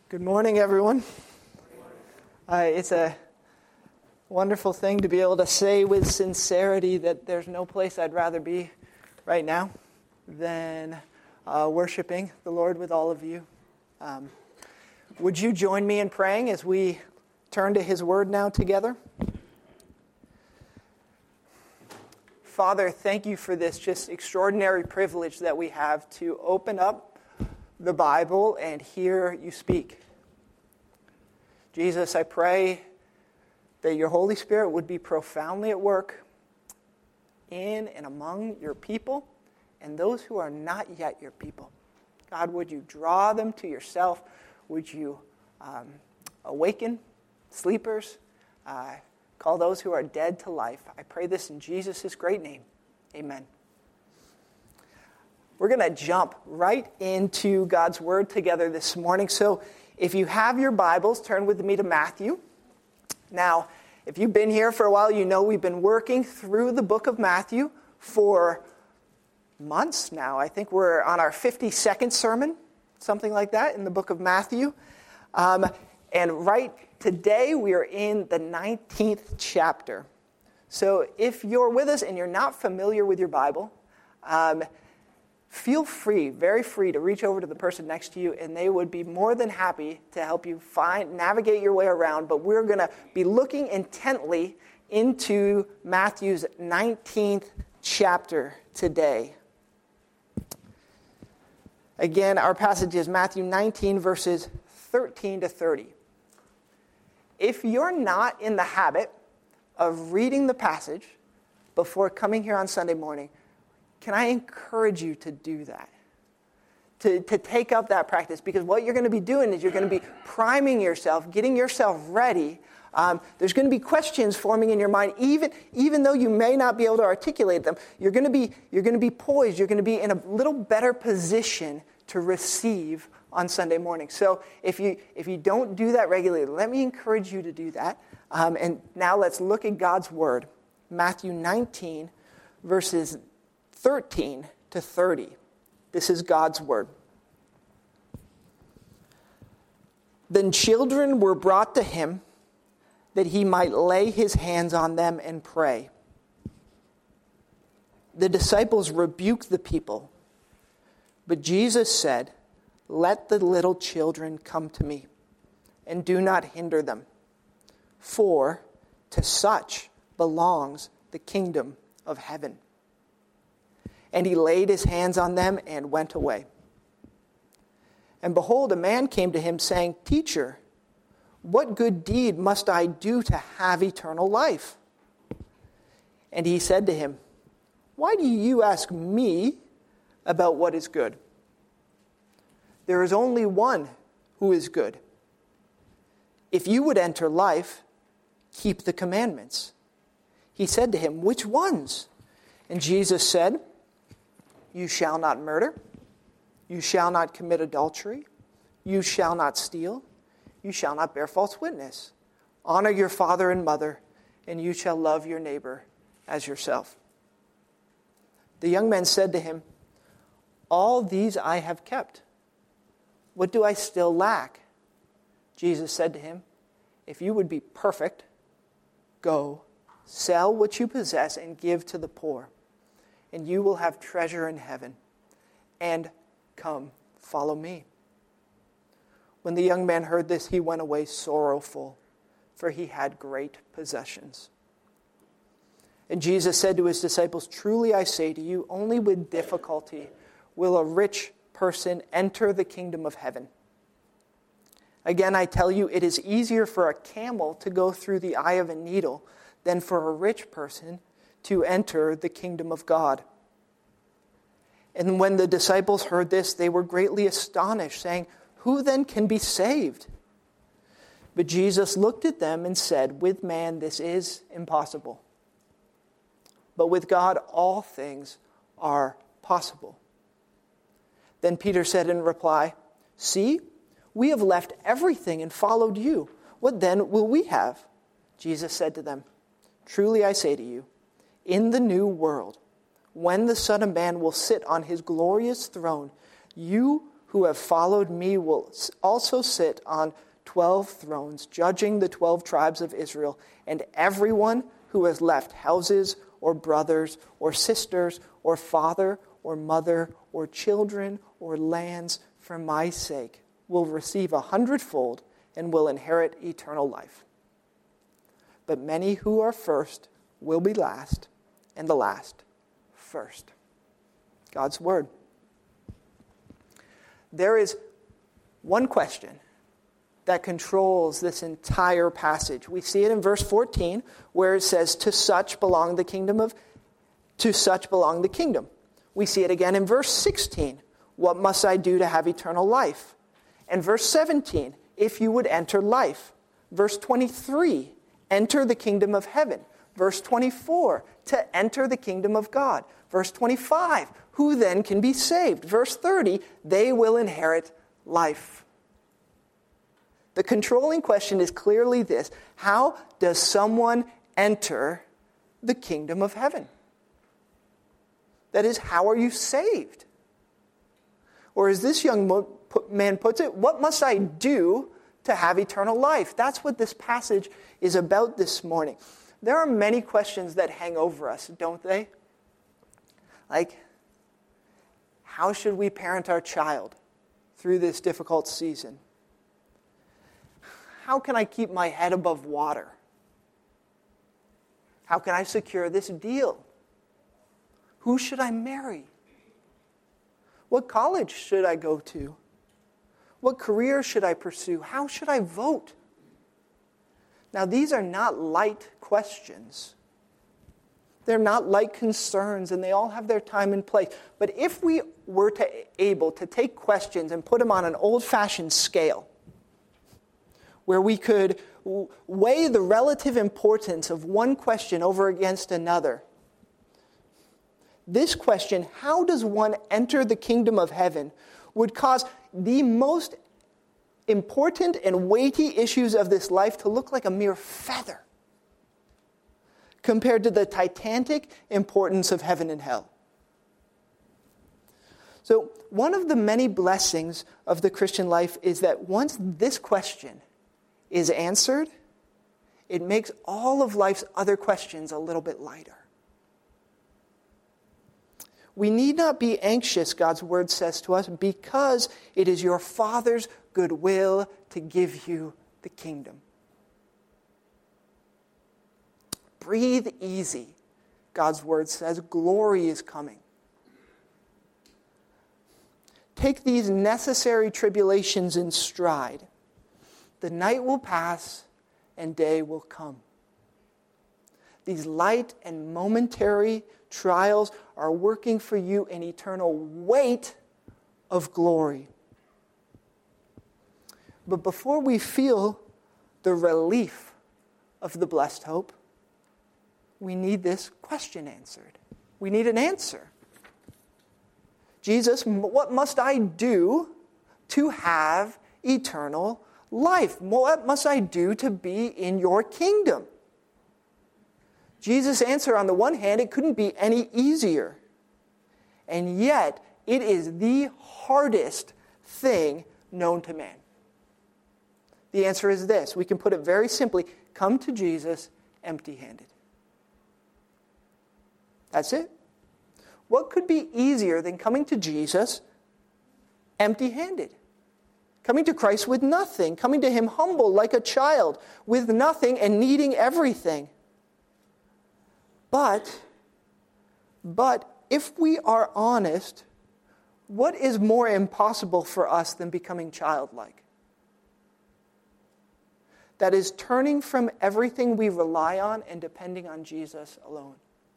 Good morning, everyone. It's a wonderful thing to be able to say with sincerity that there's no place I'd rather be right now than worshiping the Lord with all of you. Would you join me in praying as we turn to His Word now together? Father, thank you for this just extraordinary privilege that we have to open up the Bible and hear you speak. Jesus, I pray that your Holy Spirit would be profoundly at work in and among your people and those who are not yet your people. God, would you draw them to yourself? Would you awaken sleepers? Call those who are dead to life. I pray this in Jesus' great name. Amen. We're going to jump right into God's Word together this morning. So if you have your Bibles, turn with me to Matthew. Now, if you've been here for a while, you know we've been working through the book of Matthew for months now. I think we're on our 52nd sermon, something like that, in the book of Matthew. And right today, we are in the 19th chapter. So if you're with us and you're not familiar with your Bible, feel free, very free, to reach over to the person next to you, and they would be more than happy to help you navigate your way around. But we're going to be looking intently into Matthew's 19th chapter today. Again, our passage is Matthew 19, verses 13 to 30. If you're not in the habit of reading the passage before coming here on Sunday morning, can I encourage you to do that? To take up that practice, because what you're going to be doing is you're going to be priming yourself, getting yourself ready. There's going to be questions forming in your mind, even though you may not be able to articulate them. You're going to be poised. You're going to be in a little better position to receive on Sunday morning. So if you don't do that regularly, let me encourage you to do that. And now let's look at God's Word. Matthew 19, verses 13 to 30. This is God's Word. Then children were brought to him that he might lay his hands on them and pray. The disciples rebuked the people, but Jesus said, "Let the little children come to me, and do not hinder them, for to such belongs the kingdom of heaven." And he laid his hands on them and went away. And behold, a man came to him, saying, "Teacher, what good deed must I do to have eternal life?" And he said to him, "Why do you ask me about what is good? There is only one who is good. If you would enter life, keep the commandments." He said to him, "Which ones?" And Jesus said, "You shall not murder. You shall not commit adultery. You shall not steal. You shall not bear false witness. Honor your father and mother, and you shall love your neighbor as yourself." The young man said to him, "All these I have kept. What do I still lack?" Jesus said to him, "If you would be perfect, go, sell what you possess and give to the poor, and you will have treasure in heaven. And come, follow me." When the young man heard this, he went away sorrowful, for he had great possessions. And Jesus said to his disciples, "Truly I say to you, only with difficulty will a rich person enter the kingdom of heaven. Again, I tell you, it is easier for a camel to go through the eye of a needle than for a rich person to enter the kingdom of God." And when the disciples heard this, they were greatly astonished, saying, "Who then can be saved?" But Jesus looked at them and said, "With man this is impossible, but with God all things are possible." Then Peter said in reply, "See, we have left everything and followed you. What then will we have?" Jesus said to them, "Truly I say to you, in the new world, when the Son of Man will sit on his glorious throne, you who have followed me will also sit on 12 thrones, judging the 12 tribes of Israel, and everyone who has left houses or brothers or sisters or father or mother or children or lands for my sake will receive 100-fold and will inherit eternal life. But many who are first will be last, and the last first. God's word. There is one question that controls this entire passage. We see it in verse 14, where it says, to such belong the kingdom. We see it again in verse 16. What must I do to have eternal life? And verse 17, if you would enter life. Verse 23, enter the kingdom of heaven. Verse 24, to enter the kingdom of God. Verse 25, who then can be saved? Verse 30, they will inherit life. The controlling question is clearly this: how does someone enter the kingdom of heaven? That is, how are you saved? Or as this young man puts it, what must I do to have eternal life? That's what this passage is about this morning. There are many questions that hang over us, don't they? Like, how should we parent our child through this difficult season? How can I keep my head above water? How can I secure this deal? Who should I marry? What college should I go to? What career should I pursue? How should I vote? Now, these are not light questions. They're not light concerns, and they all have their time and place. But if we were able to take questions and put them on an old-fashioned scale, where we could weigh the relative importance of one question over against another, this question, how does one enter the kingdom of heaven, would cause the most important and weighty issues of this life to look like a mere feather compared to the titanic importance of heaven and hell. So one of the many blessings of the Christian life is that once this question is answered, it makes all of life's other questions a little bit lighter. We need not be anxious, God's word says to us, because it is your Father's good will to give you the kingdom. Breathe easy, God's word says. Glory is coming. Take these necessary tribulations in stride. The night will pass and day will come. These light and momentary trials are working for you an eternal weight of glory. But before we feel the relief of the blessed hope, we need this question answered. We need an answer. Jesus, what must I do to have eternal life? What must I do to be in your kingdom? Jesus' answer, on the one hand, it couldn't be any easier. And yet, it is the hardest thing known to man. The answer is this. We can put it very simply. Come to Jesus empty-handed. That's it. What could be easier than coming to Jesus empty-handed? Coming to Christ with nothing. Coming to him humble like a child with nothing and needing everything. But if we are honest, what is more impossible for us than becoming childlike? That is turning from everything we rely on and depending on Jesus alone.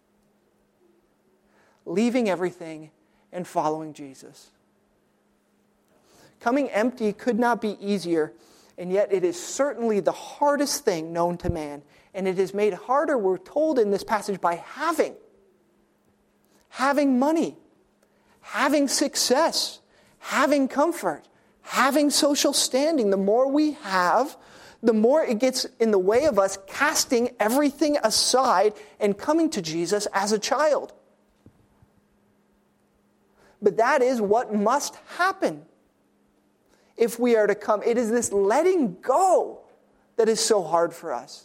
Leaving everything and following Jesus. Coming empty could not be easier, and yet it is certainly the hardest thing known to man. And it is made harder, we're told in this passage, by having money, having success, having comfort, having social standing. The more we have, the more it gets in the way of us casting everything aside and coming to Jesus as a child. But that is what must happen. if we are to come. It is this letting go that is so hard for us.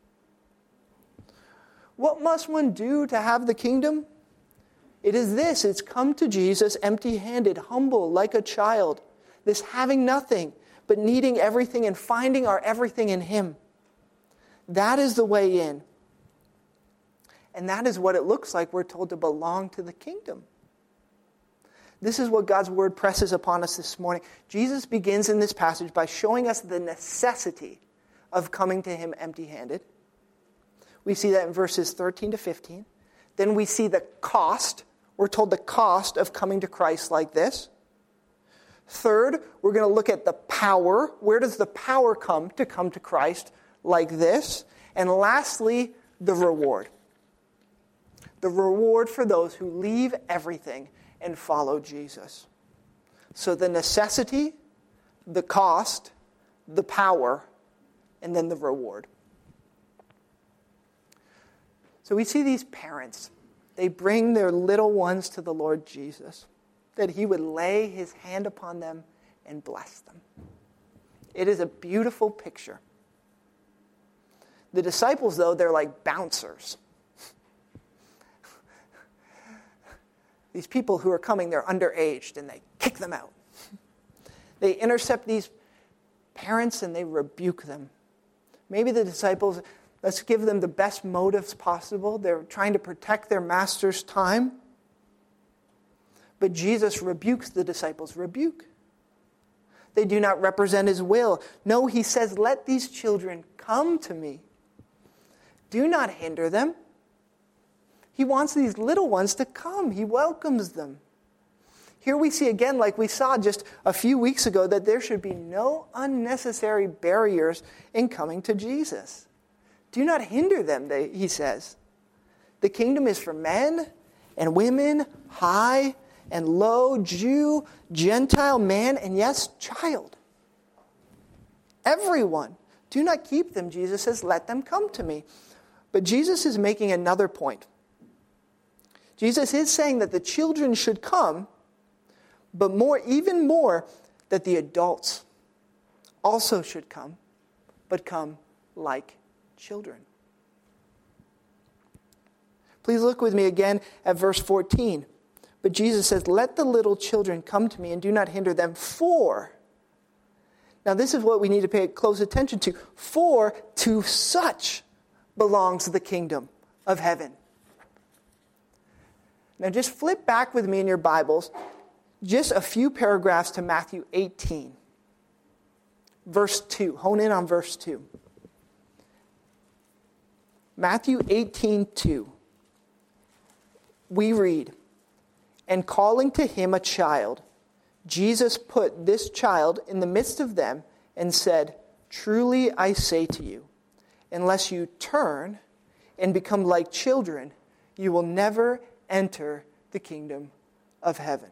What must one do to have the kingdom? It is this. It's come to Jesus empty-handed, humble, like a child. This having nothing, but needing everything and finding our everything in him. That is the way in. And that is what it looks like we're told to belong to the kingdom. This is what God's word presses upon us this morning. Jesus begins in this passage by showing us the necessity of coming to him empty-handed. We see that in verses 13 to 15. Then we see the cost. We're told the cost of coming to Christ like this. Third, we're going to look at the power. Where does the power come to Christ like this? And lastly, the reward. The reward for those who leave everything and follow Jesus. So the necessity, the cost, the power, and then the reward. So we see these parents. They bring their little ones to the Lord Jesus, that he would lay his hand upon them and bless them. It is a beautiful picture. The disciples, though, they're like bouncers. These people who are coming, they're underaged, and they kick them out. They intercept these parents and they rebuke them. Maybe the disciples, let's give them the best motives possible. They're trying to protect their master's time. But Jesus rebukes the disciples' rebuke. They do not represent his will. No, he says, let these children come to me. Do not hinder them. He wants these little ones to come. He welcomes them. Here we see again, like we saw just a few weeks ago, that there should be no unnecessary barriers in coming to Jesus. Do not hinder them, he says. The kingdom is for men and women, high and low, Jew, Gentile, man, and yes, child. Everyone. Do not keep them, Jesus says, let them come to me. But Jesus is making another point. Jesus is saying that the children should come, but even more, that the adults also should come, but come like children. Please look with me again at verse 14. But Jesus says, let the little children come to me and do not hinder them, for. Now this is what we need to pay close attention to. For to such belongs the kingdom of heaven. Now just flip back with me in your Bibles just a few paragraphs to Matthew 18. Verse 2. Hone in on verse 2. Matthew 18:2. We read, and calling to him a child, Jesus put this child in the midst of them and said, truly I say to you, unless you turn and become like children, you will never enter the kingdom of heaven.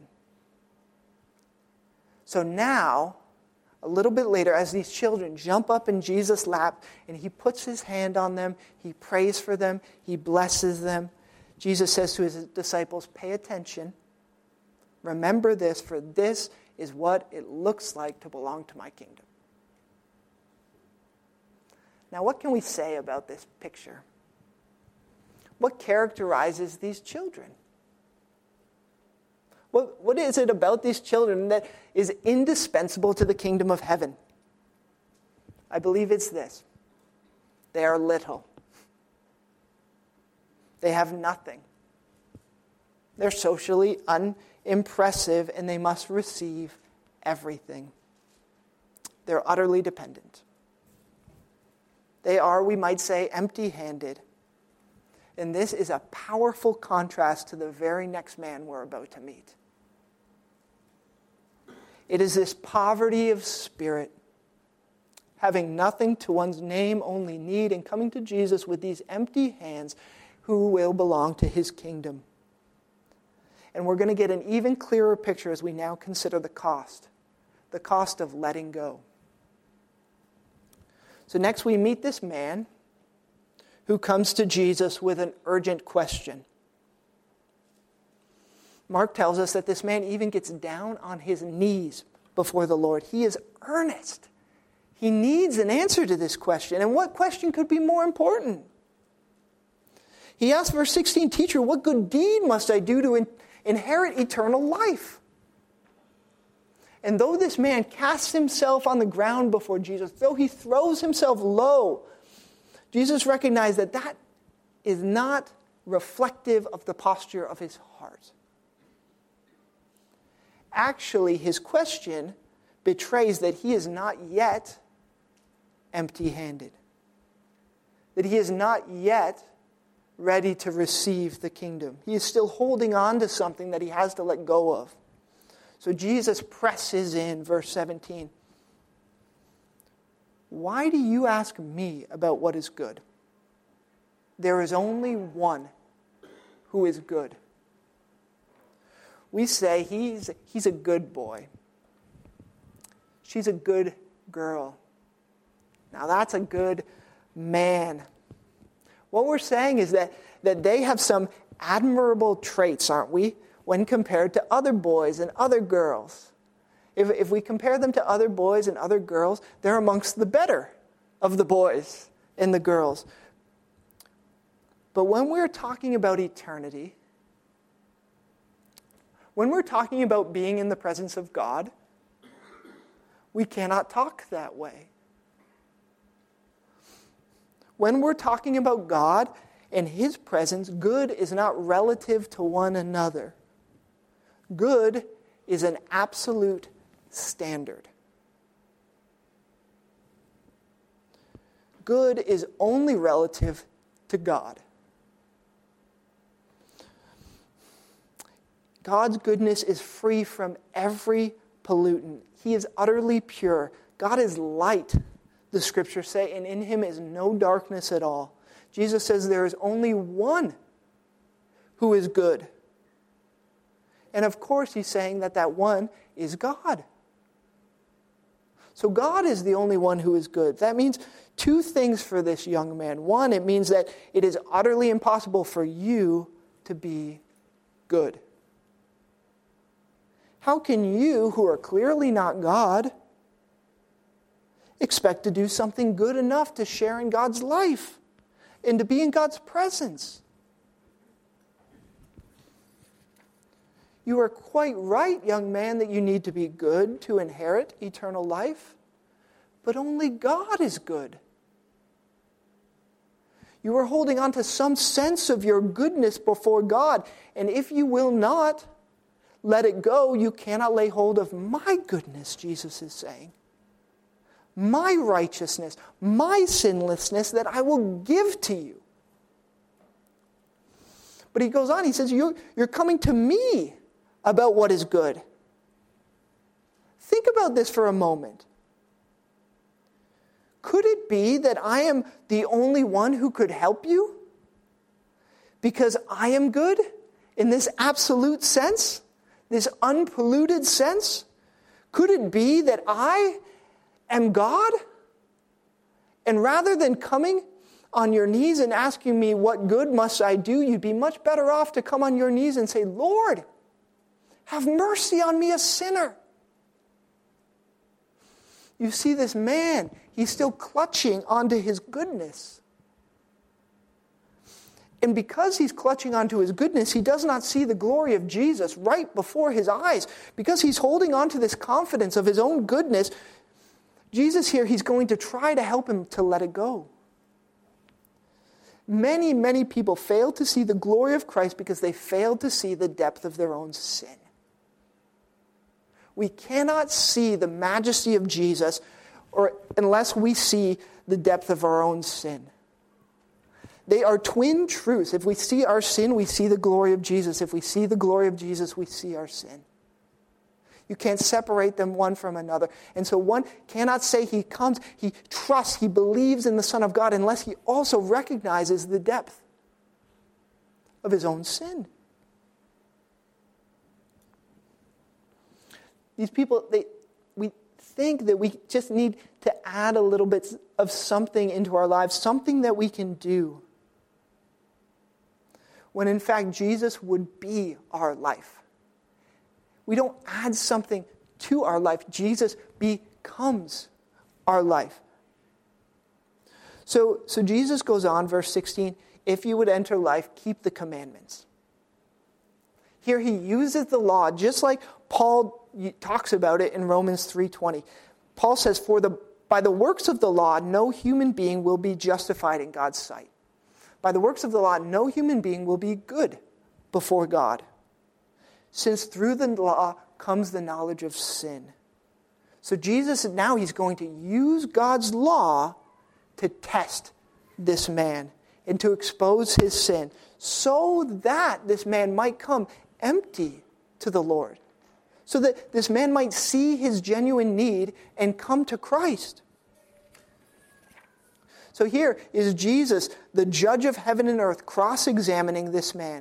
So now, a little bit later, as these children jump up in Jesus' lap and he puts his hand on them, he prays for them, he blesses them, Jesus says to his disciples, pay attention. Remember this, for this is what it looks like to belong to my kingdom. Now, what can we say about this picture? What characterizes these children? What is it about these children that is indispensable to the kingdom of heaven? I believe it's this. They are little. They have nothing. They're socially unimpressive, and they must receive everything. They're utterly dependent. They are, we might say, empty-handed. And this is a powerful contrast to the very next man we're about to meet. It is this poverty of spirit, having nothing to one's name, only need, and coming to Jesus with these empty hands who will belong to his kingdom. And we're going to get an even clearer picture as we now consider the cost of letting go. So next we meet this man who comes to Jesus with an urgent question. Mark tells us that this man even gets down on his knees before the Lord. He is earnest. He needs an answer to this question. And what question could be more important? He asks, verse 16, "Teacher, what good deed must I do to inherit eternal life?" And though this man casts himself on the ground before Jesus, though he throws himself low, Jesus recognized that that is not reflective of the posture of his heart. Actually, his question betrays that he is not yet empty-handed, that he is not yet ready to receive the kingdom. He is still holding on to something that he has to let go of. So Jesus presses in, verse 17. "Why do you ask me about what is good? There is only one who is good." We say he's a good boy. She's a good girl. Now that's a good man. What we're saying is that they have some admirable traits, aren't we, when compared to other boys and other girls. If we compare them to other boys and other girls, they're amongst the better of the boys and the girls. But when we're talking about eternity, when we're talking about being in the presence of God, we cannot talk that way. When we're talking about God and His presence, good is not relative to one another. Good is an absolute standard. Good is only relative to God. God's goodness is free from every pollutant. He is utterly pure. God is light, the scriptures say, and in Him is no darkness at all. Jesus says there is only one who is good. And of course, He's saying that one is God. So God is the only one who is good. That means two things for this young man. One, it means that it is utterly impossible for you to be good. How can you, who are clearly not God, expect to do something good enough to share in God's life and to be in God's presence? You are quite right, young man, that you need to be good to inherit eternal life. But only God is good. You are holding on to some sense of your goodness before God. And if you will not let it go, you cannot lay hold of my goodness, Jesus is saying. My righteousness, my sinlessness that I will give to you. But he goes on, he says, you're coming to me about what is good. Think about this for a moment. Could it be that I am the only one who could help you? Because I am good in this absolute sense? This unpolluted sense? Could it be that I am God? And rather than coming on your knees and asking me, what good must I do? You'd be much better off to come on your knees and say, Lord, have mercy on me, a sinner. You see this man, he's still clutching onto his goodness. And because he's clutching onto his goodness, he does not see the glory of Jesus right before his eyes. Because he's holding on to this confidence of his own goodness, Jesus here, he's going to try to help him to let it go. Many, many people fail to see the glory of Christ because they fail to see the depth of their own sin. We cannot see the majesty of Jesus unless we see the depth of our own sin. They are twin truths. If we see our sin, we see the glory of Jesus. If we see the glory of Jesus, we see our sin. You can't separate them one from another. And so one cannot say he comes, he trusts, he believes in the Son of God unless he also recognizes the depth of his own sin. These people, we think that we just need to add a little bit of something into our lives, something that we can do. When in fact, Jesus would be our life. We don't add something to our life. Jesus becomes our life. So Jesus goes on, verse 16, if you would enter life, keep the commandments. Here he uses the law, just like Paul talks about it in Romans 3:20. Paul says, by the works of the law, no human being will be justified in God's sight. By the works of the law, no human being will be good before God, since through the law comes the knowledge of sin. So Jesus, now he's going to use God's law to test this man and to expose his sin, so that this man might come empty to the Lord, so that this man might see his genuine need and come to Christ. So here is Jesus, the judge of heaven and earth, cross-examining this man.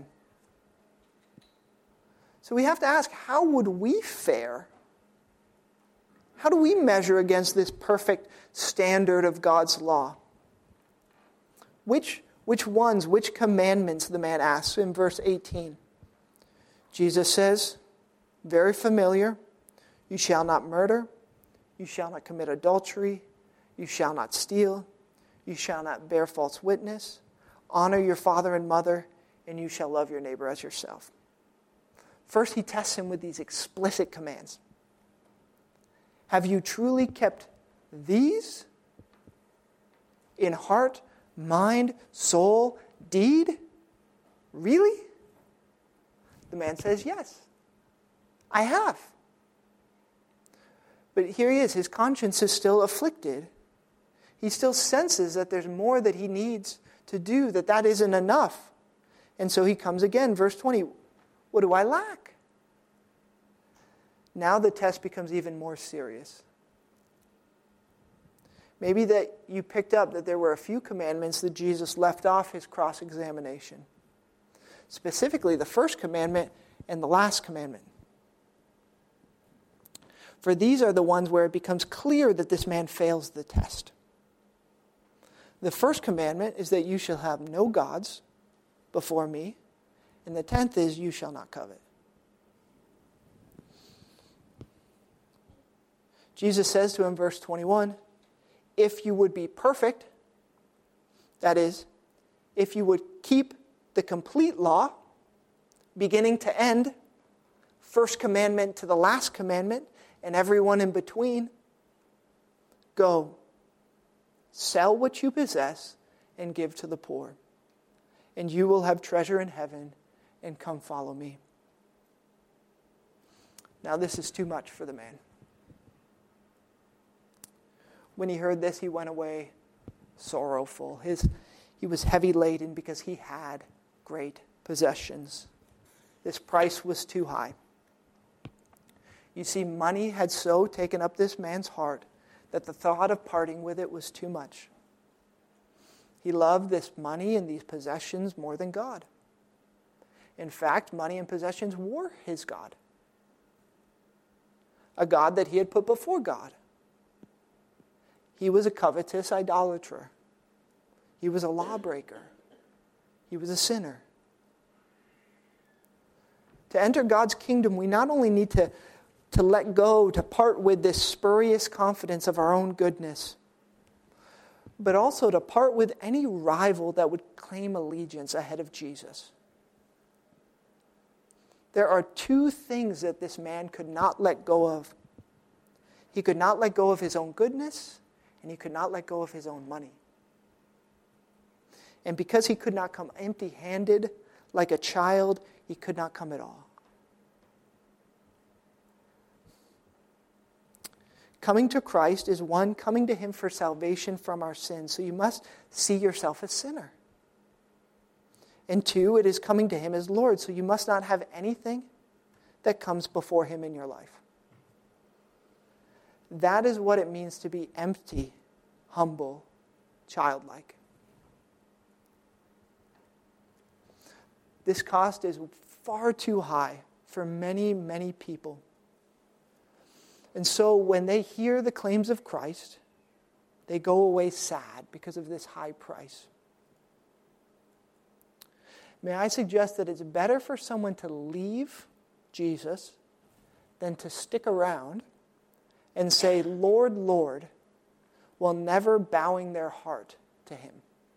So we have to ask, how would we fare? How do we measure against this perfect standard of God's law? Which commandments, the man asks in verse 18. Jesus says, very familiar, you shall not murder, you shall not commit adultery, you shall not steal, you shall not bear false witness, honor your father and mother, and you shall love your neighbor as yourself. First, he tests him with these explicit commands. Have you truly kept these in heart, mind, soul, deed? Really? The man says, yes, I have. But here he is. His conscience is still afflicted. He still senses that there's more that he needs to do, that isn't enough. And so he comes again, verse 20. What do I lack? Now the test becomes even more serious. Maybe that you picked up that there were a few commandments that Jesus left off his cross-examination. Specifically, the first commandment and the last commandment. For these are the ones where it becomes clear that this man fails the test. The first commandment is that you shall have no gods before me. And the 10th is you shall not covet. Jesus says to him, verse 21, if you would be perfect, that is, if you would keep the complete law, beginning to end, first commandment to the last commandment, and everyone in between, go, sell what you possess and give to the poor, and you will have treasure in heaven, and come follow me. Now this is too much for the man. When he heard this, he went away sorrowful. He was heavy laden because he had great possessions. This price was too high. You see, money had so taken up this man's heart that the thought of parting with it was too much. He loved this money and these possessions more than God. In fact, money and possessions were his God. A God that he had put before God. He was a covetous idolater. He was a lawbreaker. He was a sinner. To enter God's kingdom, we not only need to let go, to part with this spurious confidence of our own goodness, but also to part with any rival that would claim allegiance ahead of Jesus. There are two things that this man could not let go of. He could not let go of his own goodness, and he could not let go of his own money. And because he could not come empty-handed like a child, he could not come at all. Coming to Christ is one, coming to him for salvation from our sins. So you must see yourself as sinner. And two, it is coming to him as Lord. So you must not have anything that comes before him in your life. That is what it means to be empty, humble, childlike. This cost is far too high for many, many people. And so when they hear the claims of Christ, they go away sad because of this high price. May I suggest that it's better for someone to leave Jesus than to stick around and say, Lord, Lord, while never bowing their heart to him.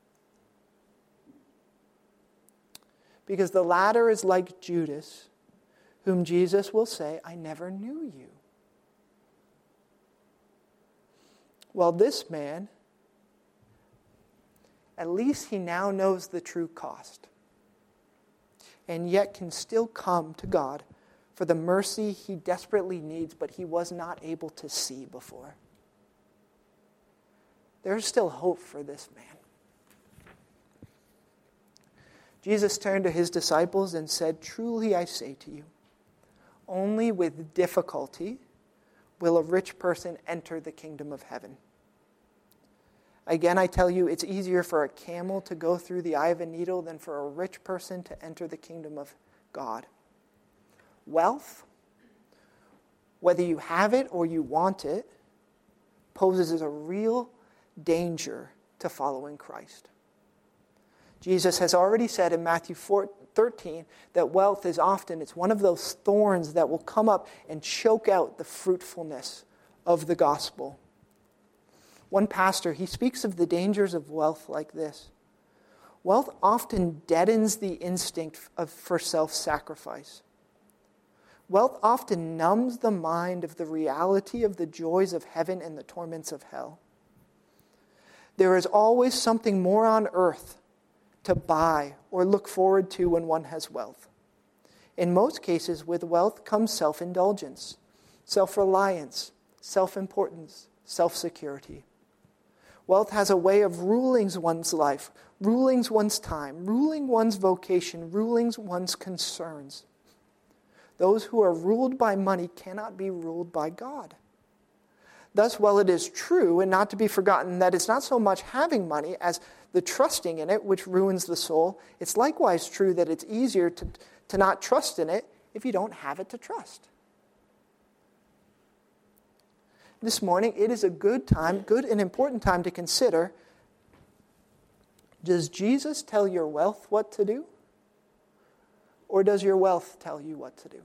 Because the latter is like Judas, whom Jesus will say, I never knew you. Well, this man, at least he now knows the true cost, and yet can still come to God for the mercy he desperately needs, but he was not able to see before. There's still hope for this man. Jesus turned to his disciples and said, Truly I say to you, only with difficulty will a rich person enter the kingdom of heaven. Again, I tell you, it's easier for a camel to go through the eye of a needle than for a rich person to enter the kingdom of God. Wealth, whether you have it or you want it, poses a real danger to following Christ. Jesus has already said in Matthew 13 that wealth is often, it's one of those thorns that will come up and choke out the fruitfulness of the gospel. One pastor, he speaks of the dangers of wealth like this. Wealth often deadens the instinct for self-sacrifice. Wealth often numbs the mind of the reality of the joys of heaven and the torments of hell. There is always something more on earth to buy or look forward to when one has wealth. In most cases, with wealth comes self-indulgence, self-reliance, self-importance, self-security. Wealth has a way of ruling one's life, ruling one's time, ruling one's vocation, ruling one's concerns. Those who are ruled by money cannot be ruled by God. Thus, while it is true and not to be forgotten that it's not so much having money as the trusting in it which ruins the soul, it's likewise true that it's easier to not trust in it if you don't have it to trust. This morning, it is a good and important time to consider, does Jesus tell your wealth what to do? Or does your wealth tell you what to do?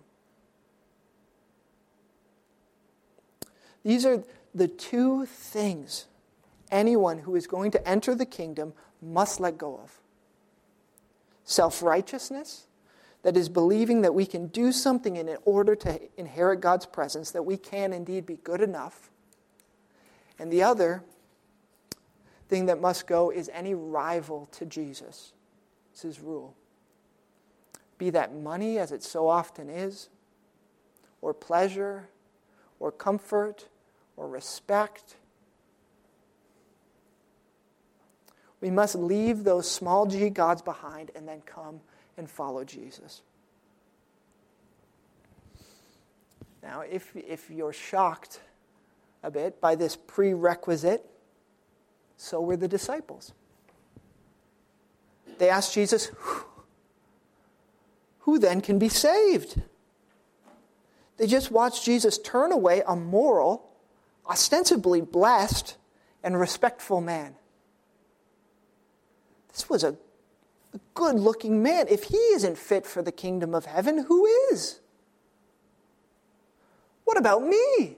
These are the two things anyone who is going to enter the kingdom must let go of. Self-righteousness, that is believing that we can do something in order to inherit God's presence, that we can indeed be good enough. And the other thing that must go is any rival to Jesus. It's his rule. Be that money, as it so often is, or pleasure, or comfort, or respect. We must leave those small g gods behind and then come and follow Jesus. Now, if you're shocked a bit by this prerequisite, so were the disciples. They asked Jesus, who then can be saved? They just watched Jesus turn away a moral, ostensibly blessed, and respectful man. This was a good-looking man. If he isn't fit for the kingdom of heaven, who is? What about me?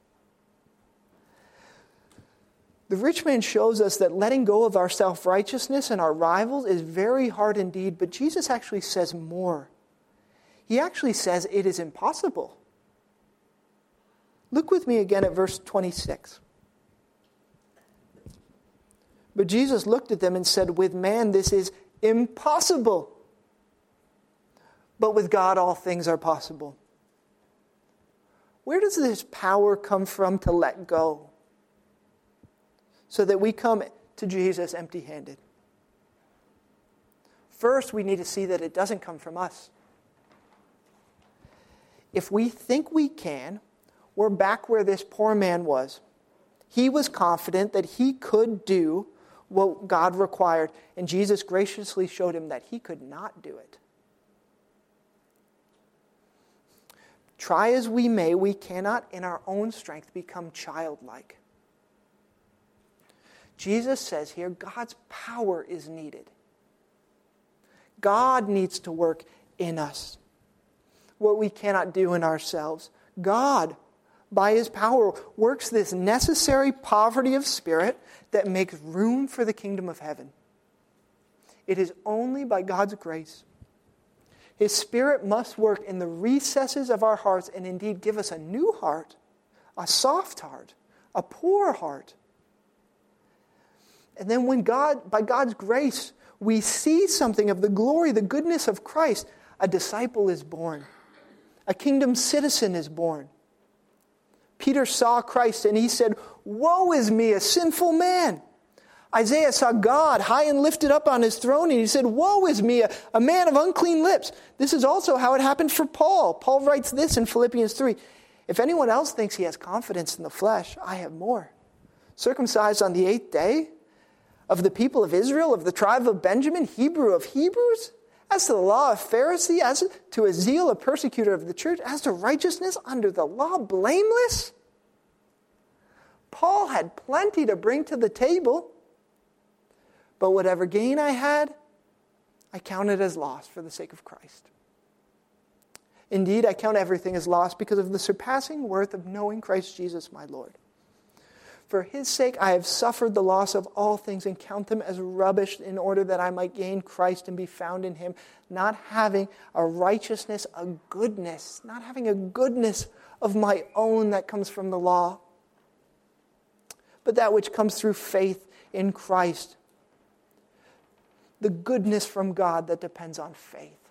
The rich man shows us that letting go of our self-righteousness and our rivals is very hard indeed, but Jesus actually says more. He actually says it is impossible. Look with me again at verse 26. But Jesus looked at them and said, with man this is impossible. But with God all things are possible. Where does this power come from to let go? So that we come to Jesus empty-handed. First, we need to see that it doesn't come from us. If we think we can, we're back where this poor man was. He was confident that he could do what God required, and Jesus graciously showed him that he could not do it. Try as we may, we cannot in our own strength become childlike. Jesus says here, God's power is needed. God needs to work in us what we cannot do in ourselves. God, by his power, works this necessary poverty of spirit that makes room for the kingdom of heaven. It is only by God's grace. His Spirit must work in the recesses of our hearts and indeed give us a new heart, a soft heart, a poor heart. And then when by God's grace, we see something of the glory, the goodness of Christ, a disciple is born. A kingdom citizen is born. Peter saw Christ and he said, "Woe is me, a sinful man." Isaiah saw God high and lifted up on his throne, and he said, "Woe is me, a man of unclean lips." This is also how it happened for Paul. Paul writes this in Philippians 3. "If anyone else thinks he has confidence in the flesh, I have more. Circumcised on the 8th day, of the people of Israel, of the tribe of Benjamin, Hebrew of Hebrews, as to the law of Pharisee, as to a zeal a persecutor of the church, as to righteousness under the law blameless." Paul had plenty to bring to the table. But whatever gain I had, I counted as loss for the sake of Christ. Indeed, I count everything as loss because of the surpassing worth of knowing Christ Jesus my Lord. For his sake I have suffered the loss of all things and count them as rubbish in order that I might gain Christ and be found in him, not having a righteousness, a goodness, not having a goodness of my own that comes from the law, but that which comes through faith in Christ. The goodness from God that depends on faith.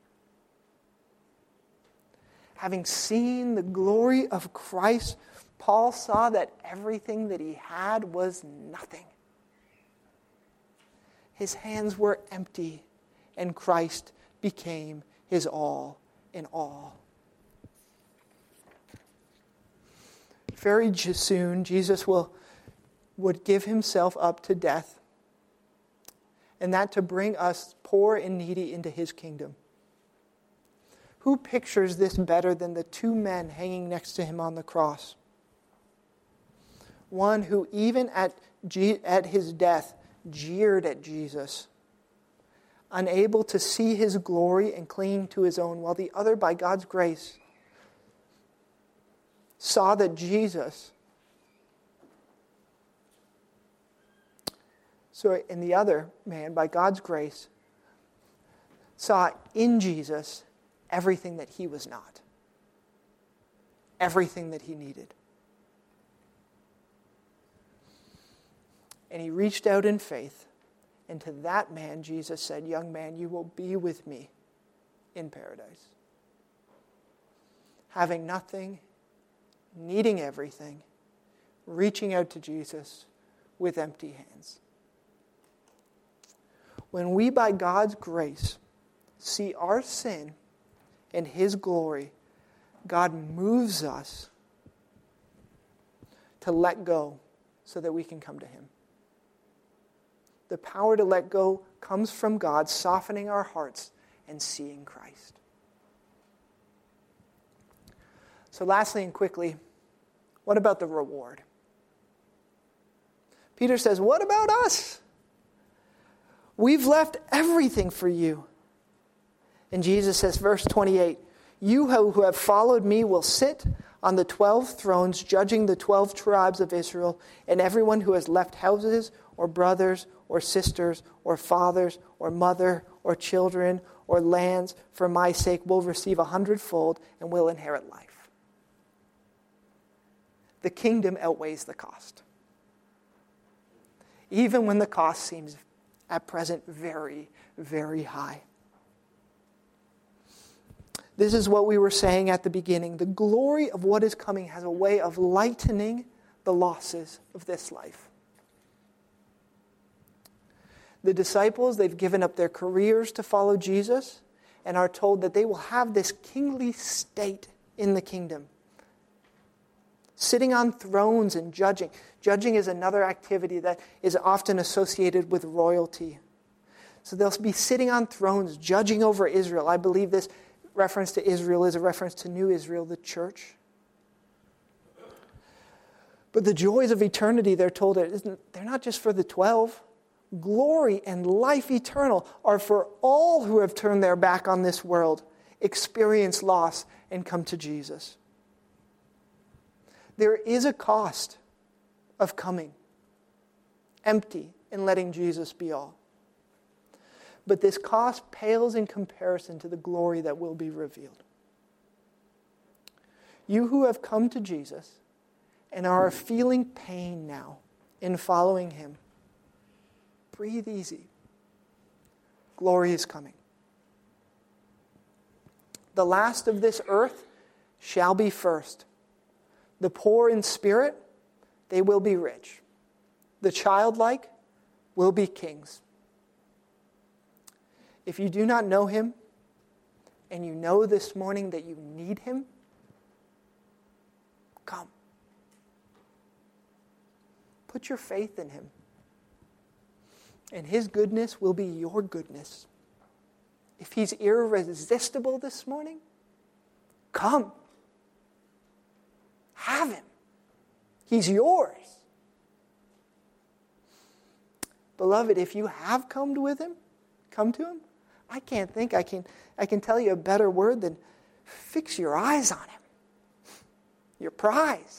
Having seen the glory of Christ, Paul saw that everything that he had was nothing. His hands were empty, and Christ became his all in all. Very soon, Jesus would give himself up to death, and that to bring us poor and needy into his kingdom. Who pictures this better than the two men hanging next to him on the cross? One who even at his death jeered at Jesus, unable to see his glory and clinging to his own, while the other, by God's grace, saw that Jesus, and the other man, by God's grace, saw in Jesus everything that he was not, everything that he needed. And he reached out in faith, and to that man Jesus said, "Young man, you will be with me in paradise." Having nothing, needing everything, reaching out to Jesus with empty hands. When we, by God's grace, see our sin and his glory, God moves us to let go so that we can come to him. The power to let go comes from God softening our hearts and seeing Christ. So lastly and quickly, what about the reward? Peter says, what about us? We've left everything for you. And Jesus says, verse 28, "You who have followed me will sit on the 12 thrones, judging the 12 tribes of Israel, and everyone who has left houses or brothers or sisters or fathers or mother or children or lands for my sake will receive 100-fold and will inherit life." The kingdom outweighs the cost. Even when the cost seems at present very, very high. This is what we were saying at the beginning. The glory of what is coming has a way of lightening the losses of this life. The disciples, they've given up their careers to follow Jesus and are told that they will have this kingly state in the kingdom. Sitting on thrones and judging. Judging is another activity that is often associated with royalty. So they'll be sitting on thrones, judging over Israel. I believe this reference to Israel is a reference to New Israel, the church. But the joys of eternity, they're told, they're not just for the 12. Glory and life eternal are for all who have turned their back on this world, experience loss, and come to Jesus. There is a cost of coming empty and letting Jesus be all. But this cost pales in comparison to the glory that will be revealed. You who have come to Jesus and are feeling pain now in following him, breathe easy. Glory is coming. The last of this earth shall be first. The poor in spirit, they will be rich. The childlike will be kings. If you do not know him, and you know this morning that you need him, come. Put your faith in him. And his goodness will be your goodness. If he's irresistible this morning, come. Have him. He's yours. Beloved, if you have come to him, I can't think I can tell you a better word than fix your eyes on him. Your prize.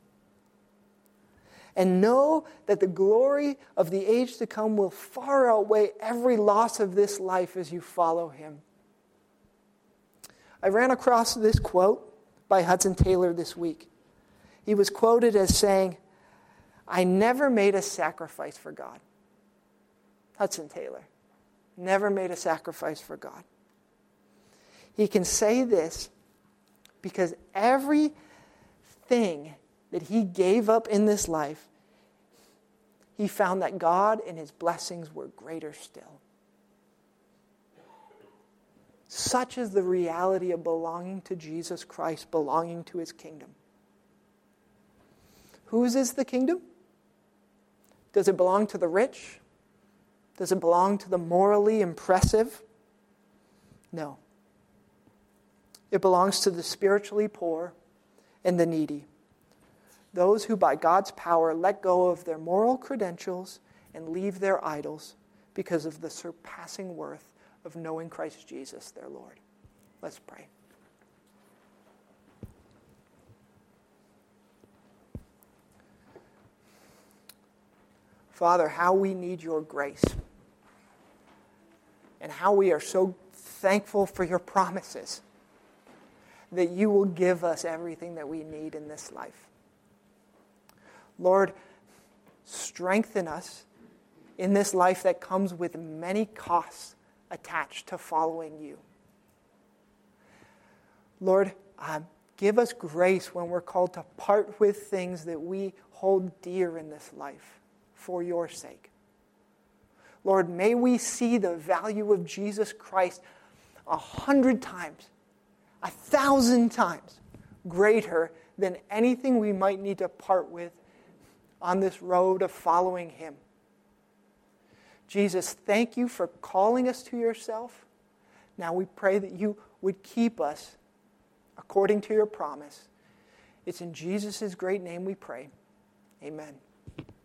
And know that the glory of the age to come will far outweigh every loss of this life as you follow him. I ran across this quote by Hudson Taylor this week. He was quoted as saying, "I never made a sacrifice for God." Hudson Taylor never made a sacrifice for God. He can say this because everything that he gave up in this life, he found that God and his blessings were greater still. Such is the reality of belonging to Jesus Christ, belonging to his kingdom. Whose is the kingdom? Does it belong to the rich? Does it belong to the morally impressive? No. It belongs to the spiritually poor and the needy. Those who by God's power let go of their moral credentials and leave their idols because of the surpassing worth of knowing Christ Jesus, their Lord. Let's pray. Father, how we need your grace. And how we are so thankful for your promises that you will give us everything that we need in this life. Lord, strengthen us in this life that comes with many costs attached to following you. Lord, give us grace when we're called to part with things that we hold dear in this life for your sake. Lord, may we see the value of Jesus Christ 100 times, 1,000 times greater than anything we might need to part with on this road of following him. Jesus, thank you for calling us to yourself. Now we pray that you would keep us according to your promise. It's in Jesus' great name we pray. Amen.